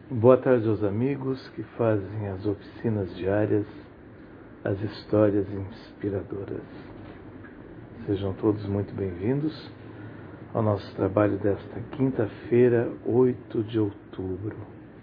Boa tarde aos amigos que fazem as oficinas diárias, as histórias inspiradoras. Sejam todos muito bem-vindos ao nosso trabalho desta quinta-feira, 8 de outubro.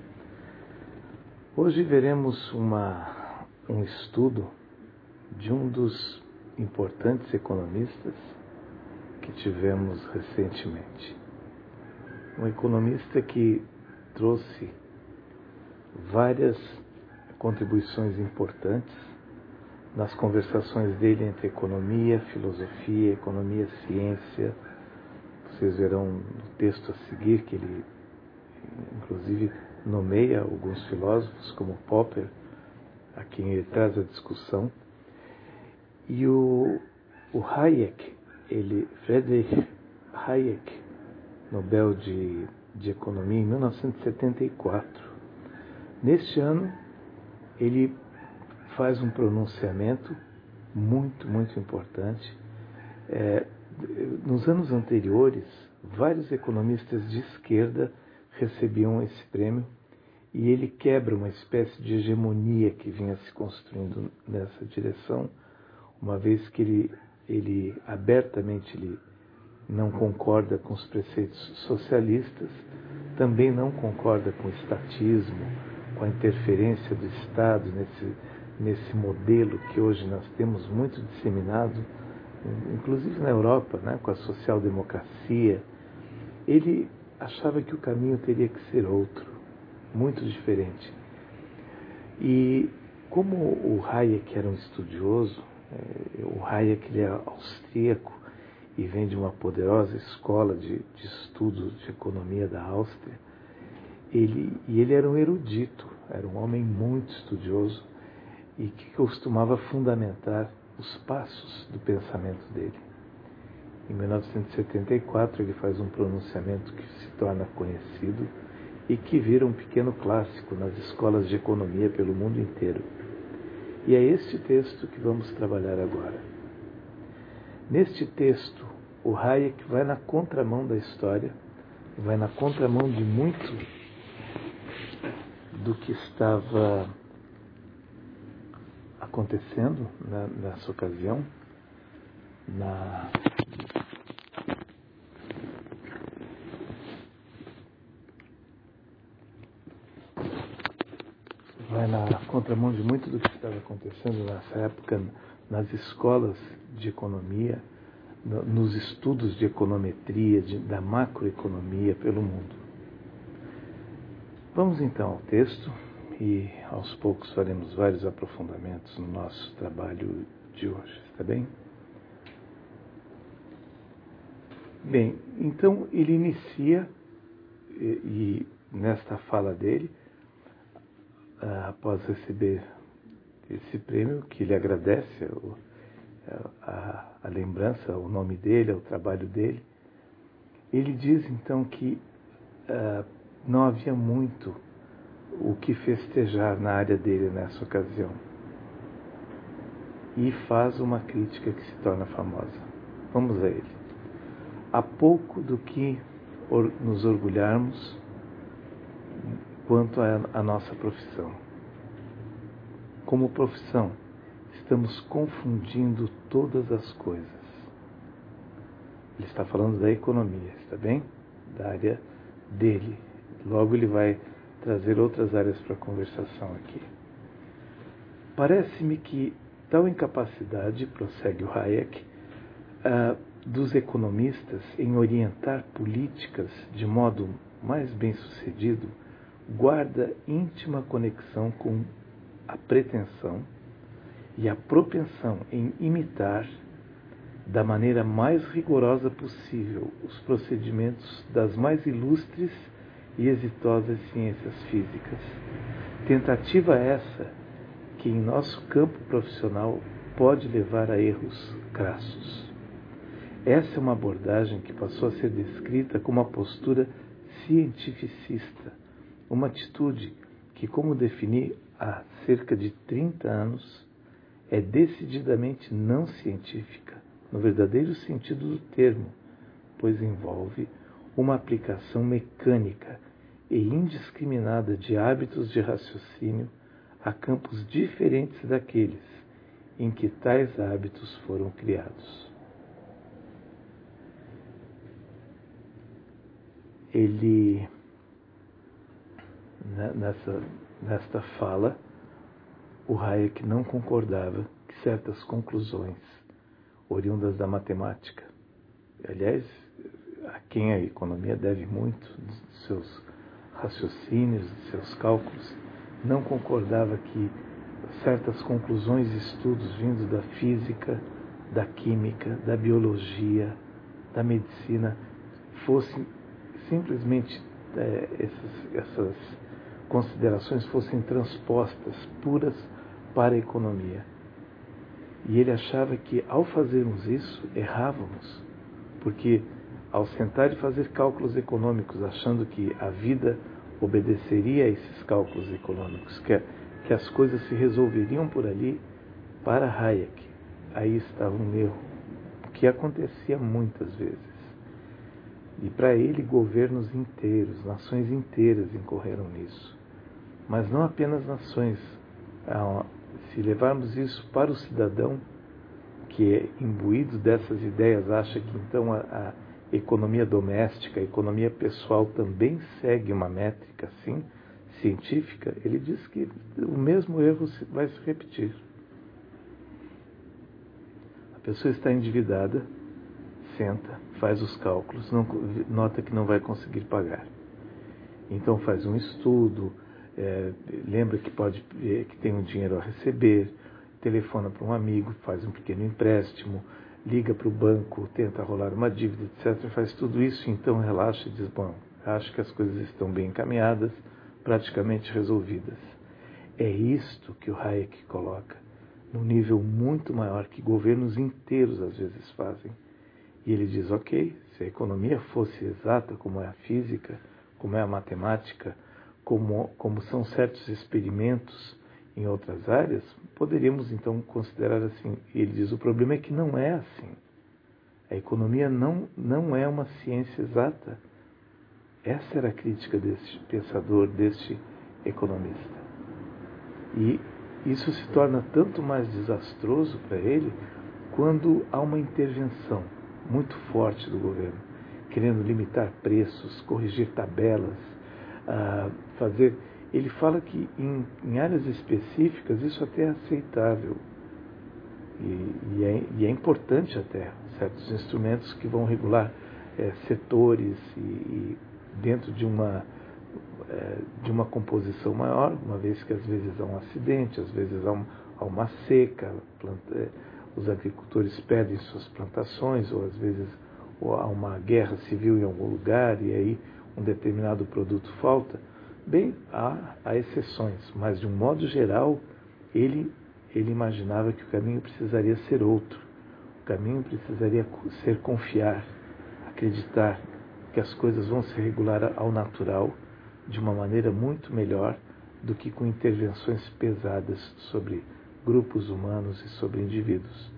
Hoje veremos um estudo de um dos importantes economistas que tivemos recentemente. Um economista que trouxe várias contribuições importantes nas conversações dele entre economia, filosofia, economia, ciência. Vocês verão no texto a seguir que ele, inclusive, nomeia alguns filósofos, como Popper, a quem ele traz a discussão. E o Hayek, Friedrich Hayek, Nobel de Economia, em 1974. Neste ano, ele faz um pronunciamento muito importante. Nos anos anteriores, vários economistas de esquerda recebiam esse prêmio e ele quebra uma espécie de hegemonia que vinha se construindo nessa direção, uma vez que ele abertamente não concorda com os preceitos socialistas, também não concorda com o estatismo, com a interferência do Estado nesse modelo que hoje nós temos muito disseminado, inclusive na Europa, né, com a social-democracia. Ele achava que o caminho teria que ser outro, muito diferente. E como o Hayek era um estudioso, o Hayek ele é austríaco e vem de uma poderosa escola de estudos de economia da Áustria. Ele era um erudito, era um homem muito estudioso e que costumava fundamentar os passos do pensamento dele. Em 1974 ele faz um pronunciamento que se torna conhecido e que vira um pequeno clássico nas escolas de economia pelo mundo inteiro. E é este texto que vamos trabalhar agora. Neste texto, o Hayek vai na contramão da história, vai na contramão de muito do que estava acontecendo nessa ocasião, vai na contramão de muito do que estava acontecendo nessa época nas escolas de economia, nos estudos de econometria, da macroeconomia pelo mundo. Vamos então ao texto e aos poucos faremos vários aprofundamentos no nosso trabalho de hoje, está bem? Bem, então ele inicia, e nesta fala dele, após receber esse prêmio, que ele agradece a lembrança, o nome dele, o trabalho dele, ele diz então que não havia muito o que festejar na área dele nessa ocasião. E faz uma crítica que se torna famosa. Vamos a ele. Há pouco do que nos orgulharmos quanto à nossa profissão. Como profissão, estamos confundindo todas as coisas. Ele está falando da economia, está bem? Da área dele. Logo ele vai trazer outras áreas para a conversação aqui. Parece-me que tal incapacidade, prossegue o Hayek, dos economistas em orientar políticas de modo mais bem-sucedido, guarda íntima conexão com a pretensão e a propensão em imitar, da maneira mais rigorosa possível, os procedimentos das mais ilustres e exitosas ciências físicas. Tentativa essa que em nosso campo profissional pode levar a erros crassos. Essa é uma abordagem que passou a ser descrita como uma postura cientificista, uma atitude que, como defini há cerca de 30 anos, é decididamente não científica, no verdadeiro sentido do termo, pois envolve uma aplicação mecânica e indiscriminada de hábitos de raciocínio a campos diferentes daqueles em que tais hábitos foram criados. Ele, nesta fala, o Hayek não concordava que certas conclusões oriundas da matemática, aliás, a quem a economia deve muito dos seus raciocínios, de seus cálculos, não concordava que certas conclusões e estudos vindos da física, da química, da biologia, da medicina, fossem simplesmente essas considerações fossem transpostas puras para a economia. E ele achava que ao fazermos isso, errávamos, porque ao sentar e fazer cálculos econômicos, achando que a vida obedeceria a esses cálculos econômicos, que as coisas se resolveriam por ali, para Hayek, aí estava um erro, que acontecia muitas vezes. E para ele, governos inteiros, nações inteiras incorreram nisso. Mas não apenas nações. Se levarmos isso para o cidadão, que é imbuído dessas ideias, acha que então a economia doméstica, a economia pessoal também segue uma métrica assim, científica, ele diz que o mesmo erro vai se repetir. A pessoa está endividada, senta, faz os cálculos, nota que não vai conseguir pagar. Então faz um estudo, lembra que tem um dinheiro a receber, telefona para um amigo, faz um pequeno empréstimo, liga para o banco, tenta rolar uma dívida, etc. Faz tudo isso, então relaxa e diz, bom, acho que as coisas estão bem encaminhadas, praticamente resolvidas. É isto que o Hayek coloca, num nível muito maior que governos inteiros às vezes fazem. E ele diz, ok, se a economia fosse exata como é a física, como é a matemática, como são certos experimentos em outras áreas, poderíamos então considerar assim. E ele diz, o problema é que não é assim. A economia não é uma ciência exata. Essa era a crítica deste pensador, deste economista. E isso se torna tanto mais desastroso para ele quando há uma intervenção muito forte do governo, querendo limitar preços, corrigir tabelas, fazer... Ele fala que em áreas específicas isso até é aceitável e é importante até certos instrumentos que vão regular setores e dentro de uma composição maior, uma vez que às vezes há um acidente, às vezes há uma seca, os agricultores perdem suas plantações, ou às vezes há uma guerra civil em algum lugar e aí um determinado produto falta. Bem, há exceções, mas de um modo geral, ele imaginava que o caminho precisaria ser outro. O caminho precisaria ser confiar, acreditar que as coisas vão se regular ao natural de uma maneira muito melhor do que com intervenções pesadas sobre grupos humanos e sobre indivíduos.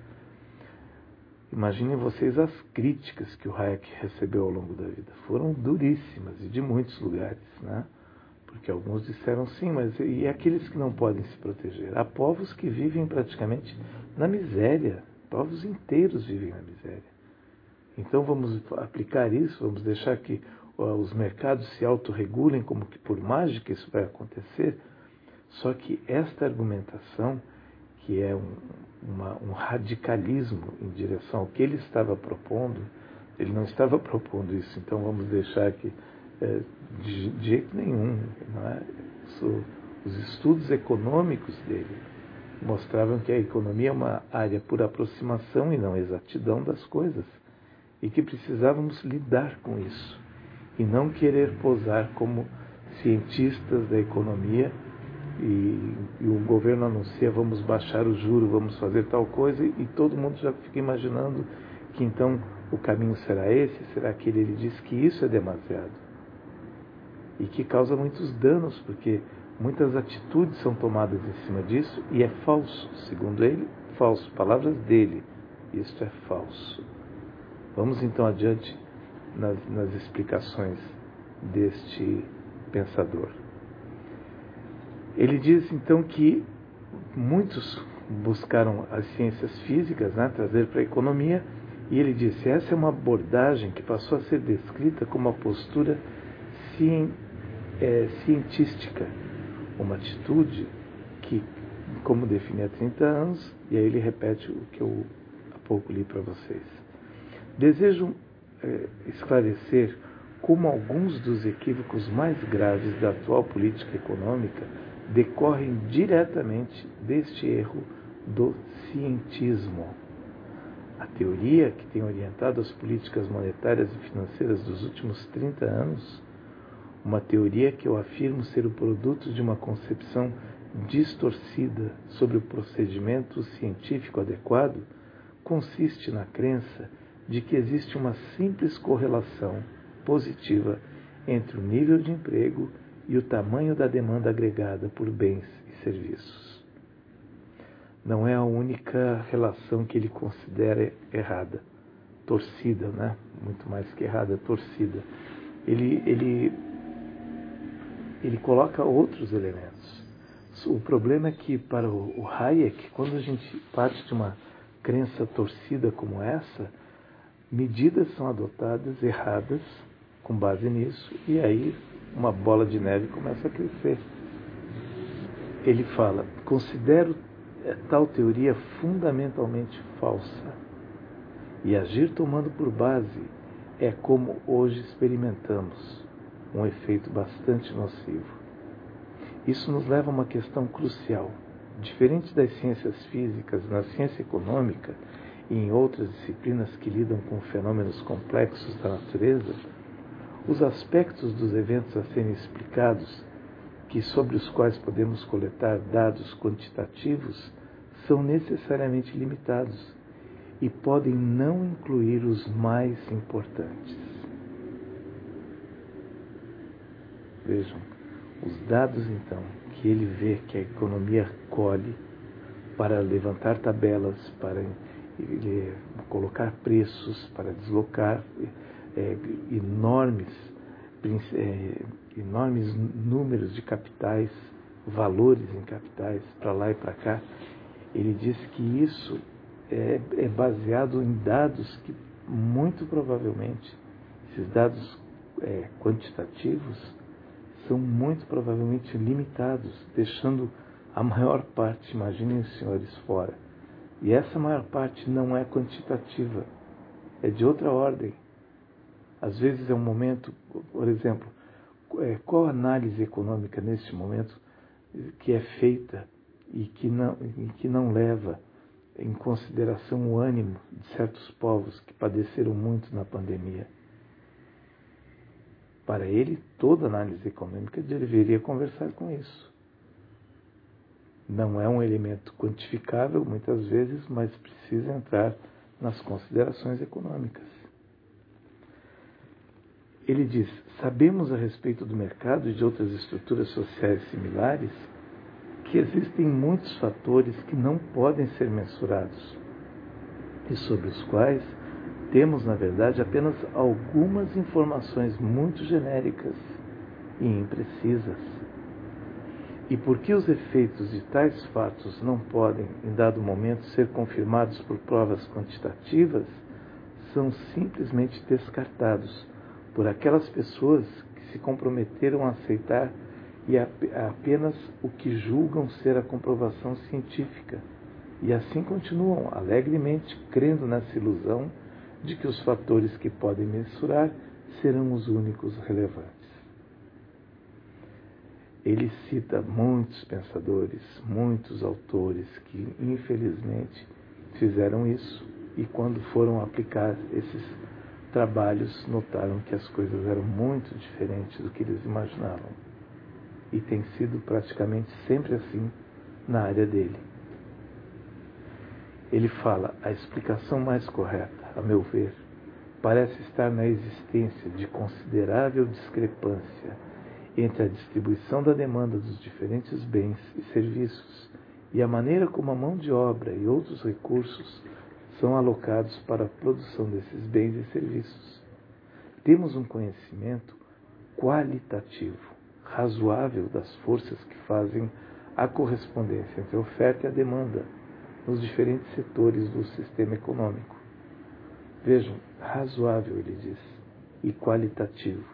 Imaginem vocês as críticas que o Hayek recebeu ao longo da vida. Foram duríssimas e de muitos lugares, né? Porque alguns disseram sim, mas e aqueles que não podem se proteger? Há povos que vivem praticamente na miséria, povos inteiros vivem na miséria. Então vamos aplicar isso, vamos deixar que os mercados se autorregulem como que por mágica isso vai acontecer? Só que esta argumentação, que é um radicalismo em direção ao que ele estava propondo, ele não estava propondo isso, então vamos deixar que de jeito nenhum, não é? Os estudos econômicos dele mostravam que a economia é uma área por aproximação e não exatidão das coisas, e que precisávamos lidar com isso, e não querer posar como cientistas da economia, e o governo anuncia, vamos baixar o juro, vamos fazer tal coisa, e todo mundo já fica imaginando que então o caminho será esse, será aquele. Ele diz que isso é demasiado e que causa muitos danos, porque muitas atitudes são tomadas em cima disso e é falso, segundo ele, falso, palavras dele, isso é falso. Vamos então adiante nas explicações deste pensador. Ele diz então que muitos buscaram as ciências físicas, né, trazer para a economia, e ele disse: essa é uma abordagem que passou a ser descrita como uma postura cientística, uma atitude que, como define há 30 anos, e aí ele repete o que eu há pouco li para vocês. Desejo esclarecer como alguns dos equívocos mais graves da atual política econômica decorrem diretamente deste erro do cientismo. A teoria que tem orientado as políticas monetárias e financeiras dos últimos 30 anos, uma teoria que eu afirmo ser o produto de uma concepção distorcida sobre o procedimento científico adequado, consiste na crença de que existe uma simples correlação positiva entre o nível de emprego e o tamanho da demanda agregada por bens e serviços. Não é a única relação que ele considera errada, torcida, né? Muito mais que errada, torcida. Ele coloca outros elementos. O problema é que, para o Hayek, quando a gente parte de uma crença torcida como essa, medidas são adotadas erradas com base nisso, e aí uma bola de neve começa a crescer. Ele fala: considero tal teoria fundamentalmente falsa, e agir tomando por base é como hoje experimentamos, um efeito bastante nocivo. Isso nos leva a uma questão crucial. Diferente das ciências físicas, na ciência econômica e em outras disciplinas que lidam com fenômenos complexos da natureza, os aspectos dos eventos a serem explicados, sobre os quais podemos coletar dados quantitativos, são necessariamente limitados e podem não incluir os mais importantes. Vejam, os dados então que ele vê que a economia colhe para levantar tabelas, para colocar preços, para deslocar enormes números de capitais, valores em capitais, para lá e para cá. Ele diz que isso é baseado em dados que, muito provavelmente, esses dados quantitativos, são muito provavelmente limitados, deixando a maior parte, imaginem os senhores, fora. E essa maior parte não é quantitativa, é de outra ordem. Às vezes é um momento, por exemplo, qual análise econômica neste momento que é feita e que não leva em consideração o ânimo de certos povos que padeceram muito na pandemia? Para ele, toda análise econômica deveria conversar com isso. Não é um elemento quantificável, muitas vezes, mas precisa entrar nas considerações econômicas. Ele diz: sabemos a respeito do mercado e de outras estruturas sociais similares que existem muitos fatores que não podem ser mensurados e sobre os quais temos, na verdade, apenas algumas informações muito genéricas e imprecisas. E porque os efeitos de tais fatos não podem, em dado momento, ser confirmados por provas quantitativas, são simplesmente descartados por aquelas pessoas que se comprometeram a aceitar apenas o que julgam ser a comprovação científica, e assim continuam alegremente crendo nessa ilusão de que os fatores que podem mensurar serão os únicos relevantes. Ele cita muitos pensadores, muitos autores que, infelizmente, fizeram isso, e quando foram aplicar esses trabalhos, notaram que as coisas eram muito diferentes do que eles imaginavam. E tem sido praticamente sempre assim na área dele. Ele fala: a explicação mais correta, a meu ver, parece estar na existência de considerável discrepância entre a distribuição da demanda dos diferentes bens e serviços e a maneira como a mão de obra e outros recursos são alocados para a produção desses bens e serviços. Temos um conhecimento qualitativo, razoável das forças que fazem a correspondência entre a oferta e a demanda nos diferentes setores do sistema econômico. Vejam, razoável, ele diz, e qualitativo.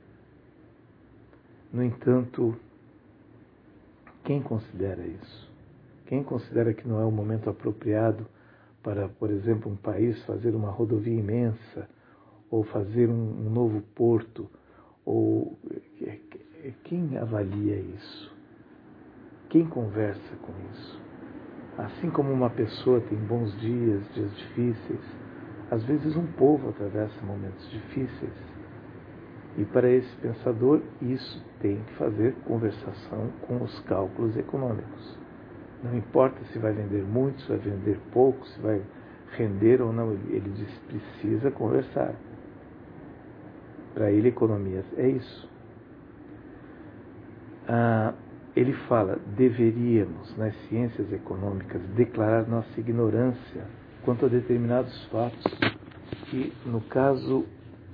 No entanto, quem considera isso? Quem considera que não é o momento apropriado para, por exemplo, um país fazer uma rodovia imensa, ou fazer um novo porto, ou quem avalia isso? Quem conversa com isso? Assim como uma pessoa tem bons dias, dias difíceis, às vezes um povo atravessa momentos difíceis. E para esse pensador, isso tem que fazer conversação com os cálculos econômicos. Não importa se vai vender muito, se vai vender pouco, se vai render ou não, ele diz, precisa conversar. Para ele, economia é isso. Ele fala, deveríamos, nas ciências econômicas, declarar nossa ignorância quanto a determinados fatos que, no caso,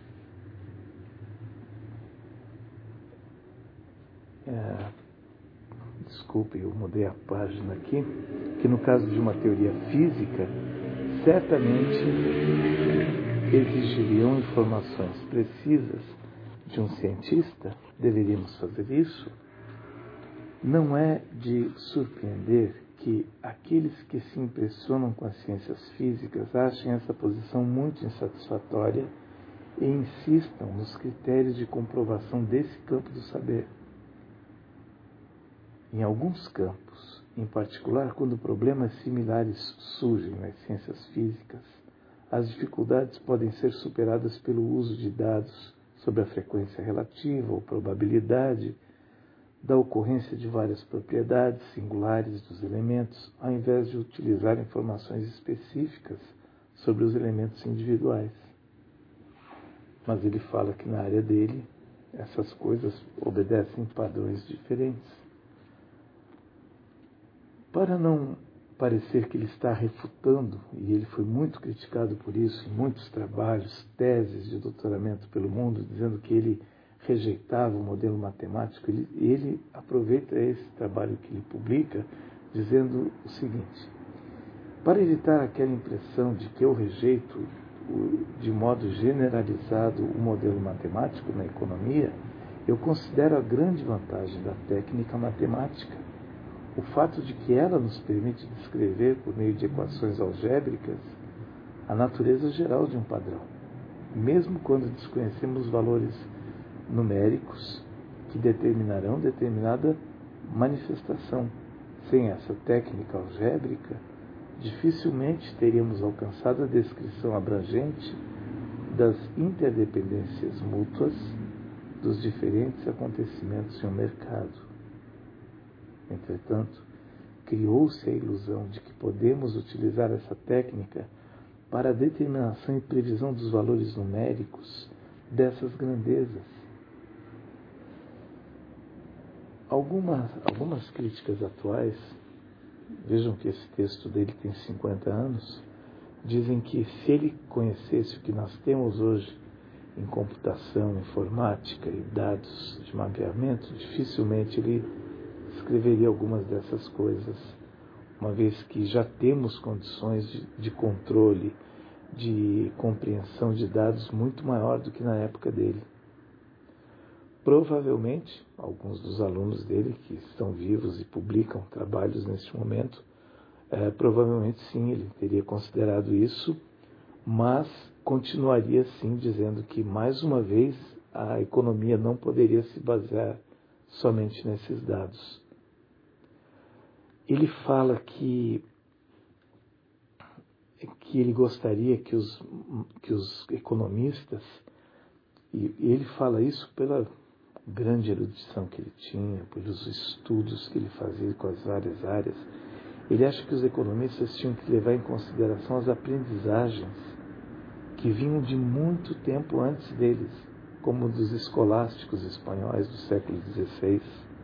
desculpe, eu mudei a página aqui, que no caso de uma teoria física, certamente exigiriam informações precisas de um cientista, deveríamos fazer isso. Não é de surpreender que aqueles que se impressionam com as ciências físicas achem essa posição muito insatisfatória e insistam nos critérios de comprovação desse campo do saber. Em alguns campos, em particular quando problemas similares surgem nas ciências físicas, as dificuldades podem ser superadas pelo uso de dados sobre a frequência relativa ou probabilidade da ocorrência de várias propriedades singulares dos elementos, ao invés de utilizar informações específicas sobre os elementos individuais. Mas ele fala que na área dele, essas coisas obedecem padrões diferentes. Para não parecer que ele está refutando, e ele foi muito criticado por isso em muitos trabalhos, teses de doutoramento pelo mundo, dizendo que ele rejeitava o modelo matemático, ele aproveita esse trabalho que ele publica dizendo o seguinte: para evitar aquela impressão de que eu rejeito de modo generalizado o modelo matemático na economia, eu considero a grande vantagem da técnica matemática, o fato de que ela nos permite descrever, por meio de equações algébricas, a natureza geral de um padrão, mesmo quando desconhecemos valores numéricos que determinarão determinada manifestação. Sem essa técnica algébrica, dificilmente teríamos alcançado a descrição abrangente das interdependências mútuas dos diferentes acontecimentos em um mercado. Entretanto, criou-se a ilusão de que podemos utilizar essa técnica para a determinação e previsão dos valores numéricos dessas grandezas. Algumas críticas atuais, vejam que esse texto dele tem 50 anos, dizem que se ele conhecesse o que nós temos hoje em computação, informática e dados de mapeamento, dificilmente ele escreveria algumas dessas coisas, uma vez que já temos condições de controle, de compreensão de dados muito maior do que na época dele. Provavelmente, alguns dos alunos dele que estão vivos e publicam trabalhos neste momento, provavelmente sim, ele teria considerado isso, mas continuaria sim dizendo que, mais uma vez, a economia não poderia se basear somente nesses dados. Ele fala que ele gostaria que os economistas, e ele fala isso pela grande erudição que ele tinha, pelos estudos que ele fazia com as várias áreas, ele acha que os economistas tinham que levar em consideração as aprendizagens que vinham de muito tempo antes deles, como dos escolásticos espanhóis do século XVI,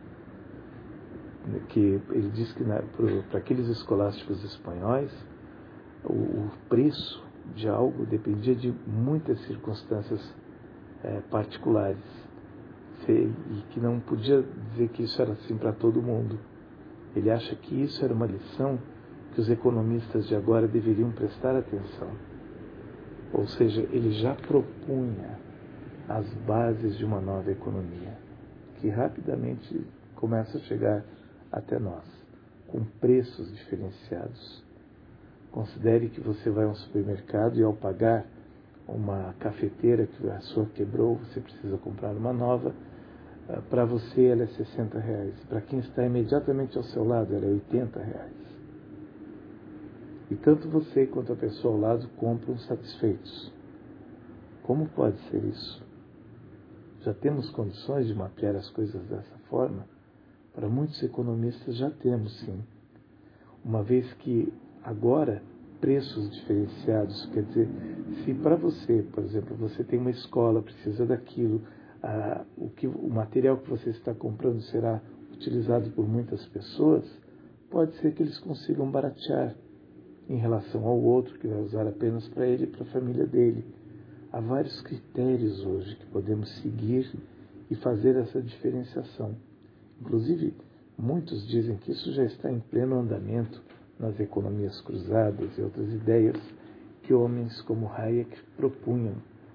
que ele diz que para aqueles escolásticos espanhóis, o preço de algo dependia de muitas circunstâncias particulares. e que não podia dizer que isso era assim para todo mundo. Ele acha que isso era uma lição que os economistas de agora deveriam prestar atenção. Ou seja, ele já propunha as bases de uma nova economia, que rapidamente começa a chegar até nós, com preços diferenciados. Considere que você vai a um supermercado e ao pagar uma cafeteira que a sua quebrou, você precisa comprar uma nova, para você ela é R$60. Para quem está imediatamente ao seu lado, ela é R$80. E tanto você quanto a pessoa ao lado compram satisfeitos. Como pode ser isso? Já temos condições de mapear as coisas dessa forma? Para muitos economistas já temos, sim. Uma vez que agora preços diferenciados, quer dizer, se para você, por exemplo, você tem uma escola, precisa daquilo, o material que você está comprando será utilizado por muitas pessoas, pode ser que eles consigam baratear em relação ao outro, que vai usar apenas para ele e para a família dele. Há vários critérios hoje que podemos seguir e fazer essa diferenciação. Inclusive, muitos dizem que isso já está em pleno andamento nas economias cruzadas e outras ideias que homens como Hayek propunham.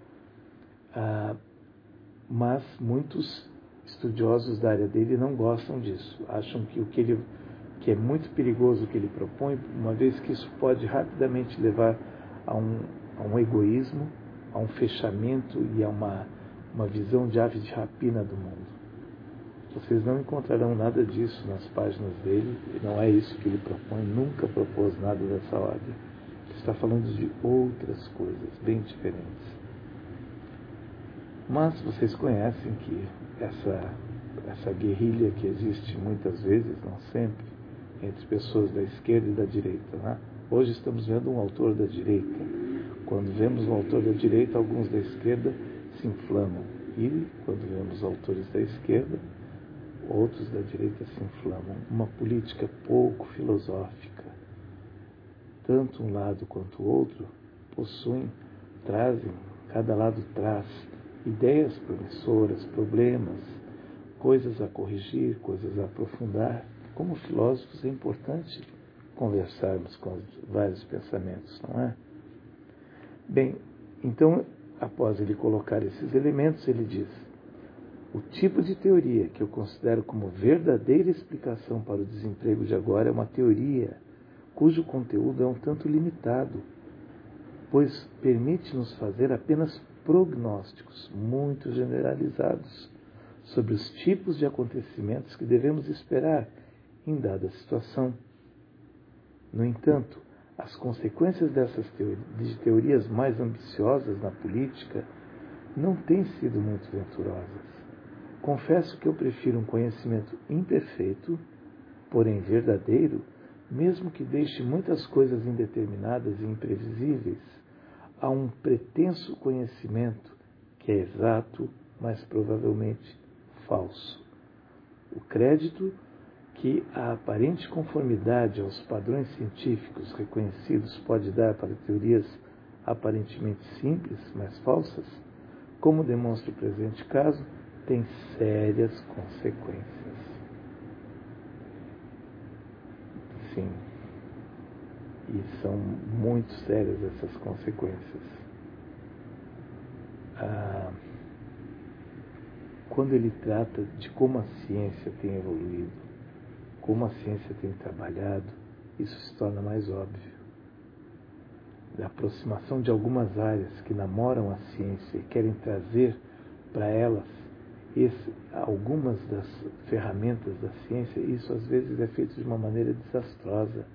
Mas muitos estudiosos da área dele não gostam disso. Acham que que é muito perigoso o que ele propõe, uma vez que isso pode rapidamente levar a um egoísmo, a um fechamento e a uma visão de ave de rapina do mundo. Vocês não encontrarão nada disso nas páginas dele, não é isso que ele propõe, nunca propôs nada dessa ordem. Ele está falando de outras coisas, bem diferentes. Mas vocês conhecem que essa guerrilha que existe muitas vezes, não sempre, entre pessoas da esquerda e da direita, né? Hoje estamos vendo um autor da direita. Quando vemos um autor da direita, alguns da esquerda se inflamam. E quando vemos autores da esquerda, outros da direita se inflamam. Uma política pouco filosófica. Tanto um lado quanto o outro trazem, cada lado traz ideias promissoras, problemas, coisas a corrigir, coisas a aprofundar. Como filósofos é importante conversarmos com os vários pensamentos, não é? Bem, então, após ele colocar esses elementos, ele diz: o tipo de teoria que eu considero como verdadeira explicação para o desemprego de agora é uma teoria cujo conteúdo é um tanto limitado, pois permite-nos fazer apenas prognósticos muito generalizados sobre os tipos de acontecimentos que devemos esperar em dada situação. No entanto, as consequências dessas teorias mais ambiciosas na política não têm sido muito venturosas. Confesso que eu prefiro um conhecimento imperfeito, porém verdadeiro, mesmo que deixe muitas coisas indeterminadas e imprevisíveis, a um pretenso conhecimento que é exato, mas provavelmente falso. O crédito que a aparente conformidade aos padrões científicos reconhecidos pode dar para teorias aparentemente simples, mas falsas, como demonstra o presente caso, tem sérias consequências. Sim, e são muito sérias essas consequências. Quando ele trata de como a ciência tem evoluído, como a ciência tem trabalhado, isso se torna mais óbvio. Da aproximação de algumas áreas que namoram a ciência e querem trazer para elas algumas das ferramentas da ciência, isso às vezes é feito de uma maneira desastrosa.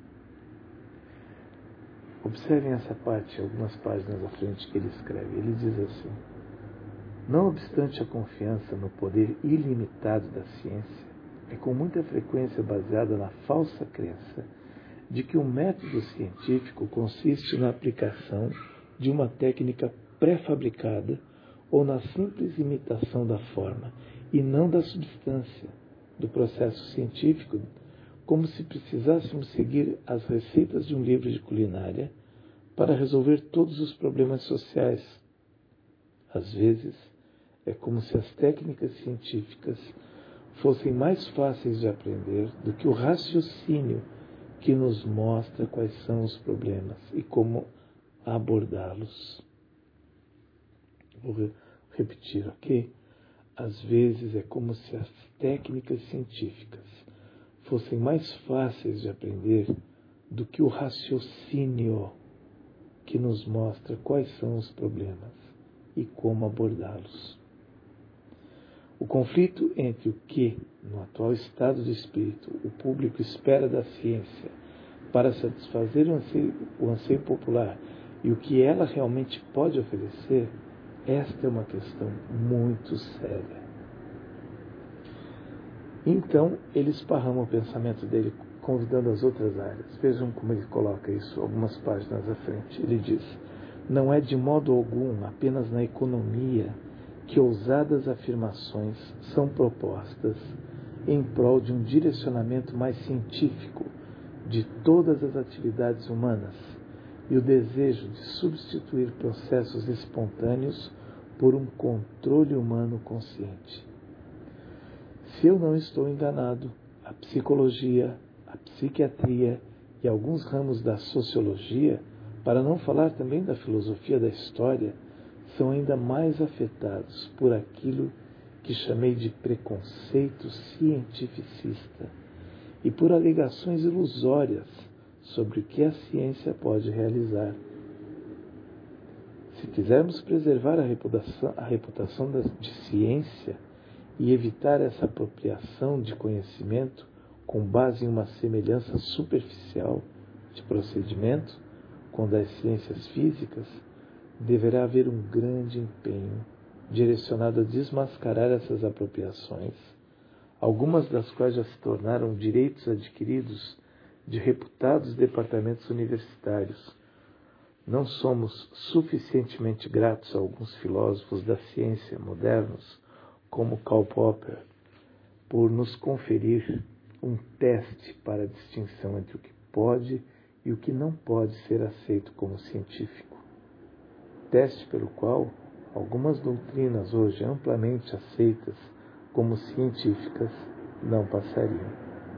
Observem essa parte, algumas páginas à frente que ele escreve. Ele diz assim: não obstante a confiança no poder ilimitado da ciência, é com muita frequência baseada na falsa crença de que o método científico consiste na aplicação de uma técnica pré-fabricada ou na simples imitação da forma, e não da substância do processo científico, como se precisássemos seguir as receitas de um livro de culinária para resolver todos os problemas sociais. Às vezes, é como se as técnicas científicas fossem mais fáceis de aprender do que o raciocínio que nos mostra quais são os problemas e como abordá-los. Vou repetir, ok? Às vezes é como se as técnicas científicas fossem mais fáceis de aprender do que o raciocínio que nos mostra quais são os problemas e como abordá-los. O conflito entre o que, no atual estado de espírito, o público espera da ciência para satisfazer o anseio popular e o que ela realmente pode oferecer, esta é uma questão muito séria. Então, ele esparrama o pensamento dele, convidando as outras áreas. Vejam como ele coloca isso algumas páginas à frente. Ele diz: não é de modo algum apenas na economia que ousadas afirmações são propostas em prol de um direcionamento mais científico de todas as atividades humanas e o desejo de substituir processos espontâneos por um controle humano consciente. Se eu não estou enganado, a psicologia, a psiquiatria e alguns ramos da sociologia, para não falar também da filosofia da história, são ainda mais afetados por aquilo que chamei de preconceito cientificista e por alegações ilusórias sobre o que a ciência pode realizar. Se quisermos preservar a reputação de ciência e evitar essa apropriação de conhecimento com base em uma semelhança superficial de procedimento com das ciências físicas, deverá haver um grande empenho direcionado a desmascarar essas apropriações, algumas das quais já se tornaram direitos adquiridos de reputados departamentos universitários. Não somos suficientemente gratos a alguns filósofos da ciência modernos, como Karl Popper, por nos conferir um teste para a distinção entre o que pode e o que não pode ser aceito como científico. Teste pelo qual algumas doutrinas hoje amplamente aceitas como científicas não passariam.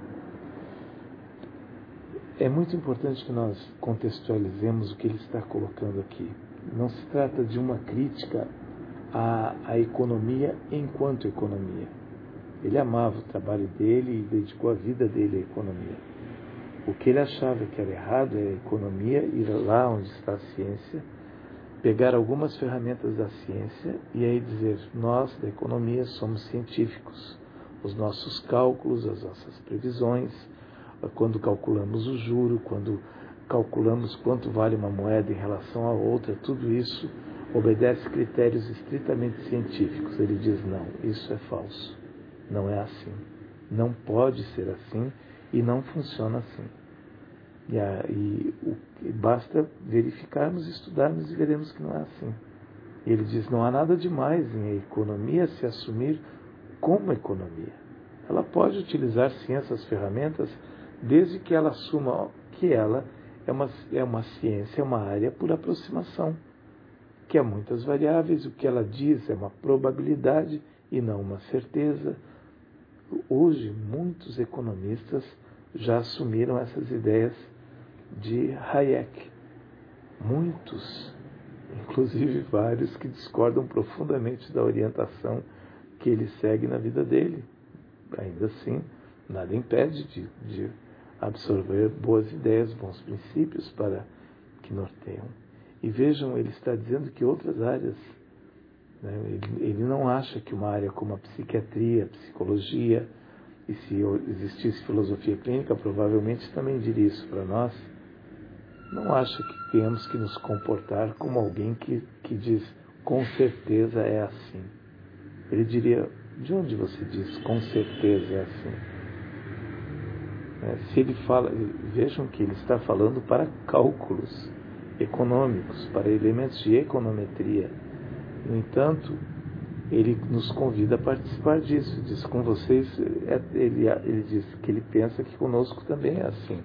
É muito importante que nós contextualizemos o que ele está colocando aqui. Não se trata de uma crítica à economia enquanto economia. Ele amava o trabalho dele e dedicou a vida dele à economia. O que ele achava que era errado é a economia ir lá onde está a ciência, pegar algumas ferramentas da ciência e aí dizer: nós da economia somos científicos. Os nossos cálculos, as nossas previsões, quando calculamos o juro, quando calculamos quanto vale uma moeda em relação a outra, tudo isso obedece critérios estritamente científicos. Ele diz: não, isso é falso. Não é assim. Não pode ser assim e não funciona assim. Basta verificarmos, estudarmos e veremos que não é assim. Ele diz: não há nada demais em a economia se assumir como economia. Ela pode utilizar sim essas ferramentas, desde que ela assuma que ela é uma ciência, é uma área por aproximação, que há muitas variáveis, o que ela diz é uma probabilidade e não uma certeza. Hoje, muitos economistas já assumiram essas ideias de Hayek. Muitos, inclusive vários, que discordam profundamente da orientação que ele segue na vida dele. Ainda assim, nada impede de absorver boas ideias, bons princípios para que norteiam. E vejam, ele está dizendo que outras áreas, né, ele não acha que uma área como a psiquiatria, a psicologia, e se existisse filosofia clínica, provavelmente também diria isso para nós, não acha que temos que nos comportar como alguém que diz: com certeza é assim. Ele diria: de onde você diz com certeza é assim? Se ele fala, vejam que ele está falando para cálculos econômicos, para elementos de econometria. No entanto, ele nos convida a participar disso. Diz: com vocês, ele diz que ele pensa que conosco também é assim.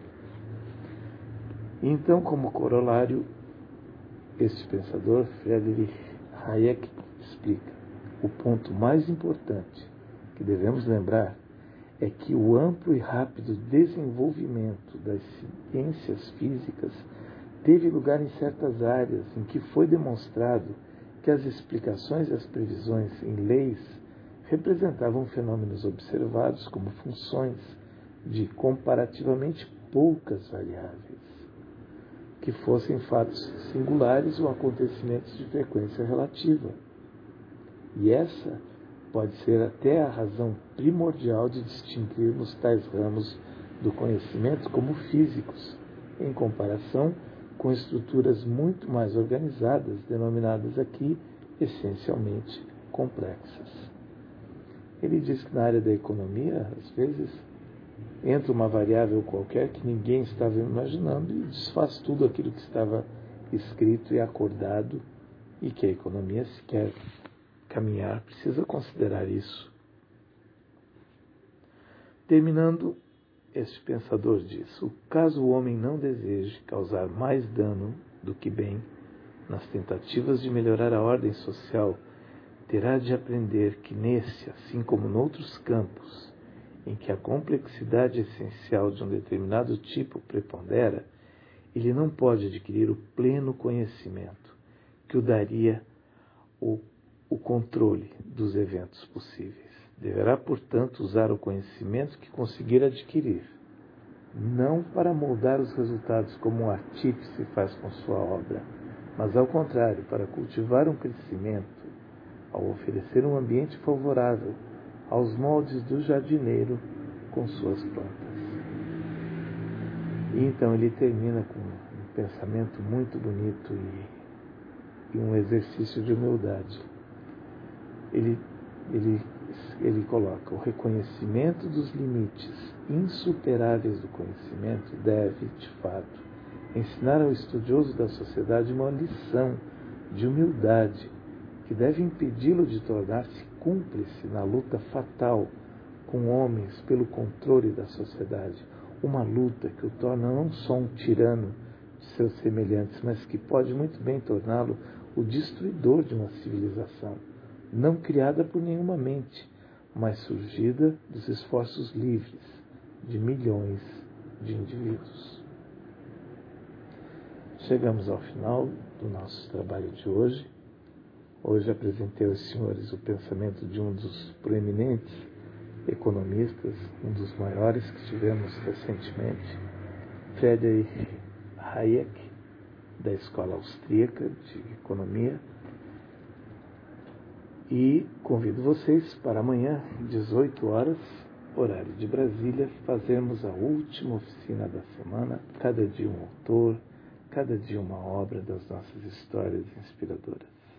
Então, como corolário, este pensador, Friedrich Hayek, explica: o ponto mais importante que devemos lembrar é que o amplo e rápido desenvolvimento das ciências físicas teve lugar em certas áreas em que foi demonstrado que as explicações e as previsões em leis representavam fenômenos observados como funções de comparativamente poucas variáveis, que fossem fatos singulares ou acontecimentos de frequência relativa. E essa pode ser até a razão primordial de distinguirmos tais ramos do conhecimento como físicos, em comparação com estruturas muito mais organizadas, denominadas aqui essencialmente complexas. Ele diz que na área da economia, às vezes, entra uma variável qualquer que ninguém estava imaginando e desfaz tudo aquilo que estava escrito e acordado, e que a economia, se quer caminhar, precisa considerar isso. Terminando, este pensador diz: caso o homem não deseje causar mais dano do que bem nas tentativas de melhorar a ordem social, terá de aprender que nesse, assim como noutros campos, em que a complexidade essencial de um determinado tipo prepondera, ele não pode adquirir o pleno conhecimento que o daria o controle dos eventos possíveis. Deverá, portanto, usar o conhecimento que conseguir adquirir, não para moldar os resultados como um artífice faz com sua obra, mas, ao contrário, para cultivar um crescimento, ao oferecer um ambiente favorável aos moldes do jardineiro com suas plantas. E então ele termina com um pensamento muito bonito e um exercício de humildade. Ele coloca: o reconhecimento dos limites insuperáveis do conhecimento deve, de fato, ensinar ao estudioso da sociedade uma lição de humildade que deve impedi-lo de tornar-se cúmplice na luta fatal com homens pelo controle da sociedade, uma luta que o torna não só um tirano de seus semelhantes, mas que pode muito bem torná-lo o destruidor de uma civilização, não criada por nenhuma mente, mas surgida dos esforços livres de milhões de indivíduos. Chegamos ao final do nosso trabalho de hoje. Hoje apresentei aos senhores o pensamento de um dos proeminentes economistas, um dos maiores que tivemos recentemente, Friedrich Hayek, da Escola Austríaca de Economia. E convido vocês para amanhã, 18 horas, horário de Brasília, fazermos a última oficina da semana, cada dia um autor, cada dia uma obra das nossas histórias inspiradoras.